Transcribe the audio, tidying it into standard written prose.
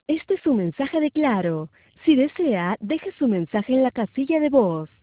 Este es un mensaje de Claro. Si desea, deje su mensaje en la casilla de voz.